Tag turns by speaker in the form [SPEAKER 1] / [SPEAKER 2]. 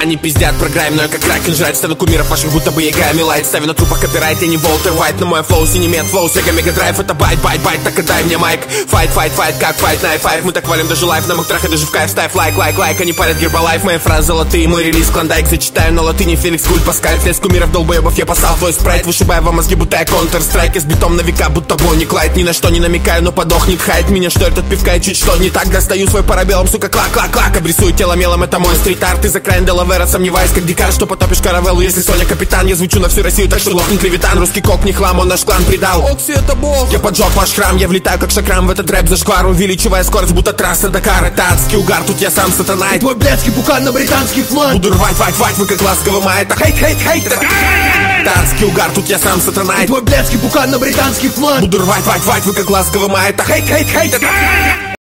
[SPEAKER 1] они пиздят про грайм, но я как ракен жрать. Стану кумиров ваших, будто бы ягами лайт. Ставлю на трупах копирайт, я не Волтер Уайт. Но мой флоу, синий мед, флоу, сега мега драйв. Это байт, байт, байт, так и дай мне майк. Файт, файт, файт, как файт, найф, файт. Мы так валим даже лайф, на моих трахах даже в кайф. Ставь лайк, лайк, лайк, они парят гербалайф. Мои фразы золотые, мой релиз клондайк. Зачитаю на латыни, Феникс, культ, паскаль. Флес кумиров, долбоебов, я посал твой спрайт. Вышибаю вам мозги, будто я Counter-Strike. Я с битом на века, будто Бонни Клайд. Ни на что не намекаю, но подохнет хайт. Меня что этот пивка и чуть что не так. Достаю свой парабеллум, сука, клак-клак-клак. Обрисую тело мелом, это мой стрит-арт. Ты за краем Делавера, сомневаюсь, как дикар, что потопишь каравеллу. Если Соня капитан, я звучу на всю Россию, так что лопни клеветан. Русский кок не хлам, он наш клан предал. Окси это бог. Я поджег ваш храм, я влетаю как шакрам в этот рэп зашквар. Увеличивая скорость, будто трасса Дакар. Это адский угар, тут я сам сатана. И твой блядский букан на британский флаг. Буду рвать, вы как ласковый май. Это хейт, это адский угар, тут я сам сатана. И твой блядский букан на британский флаг. Буду рвать, вы как ласковый май. Это хейт, это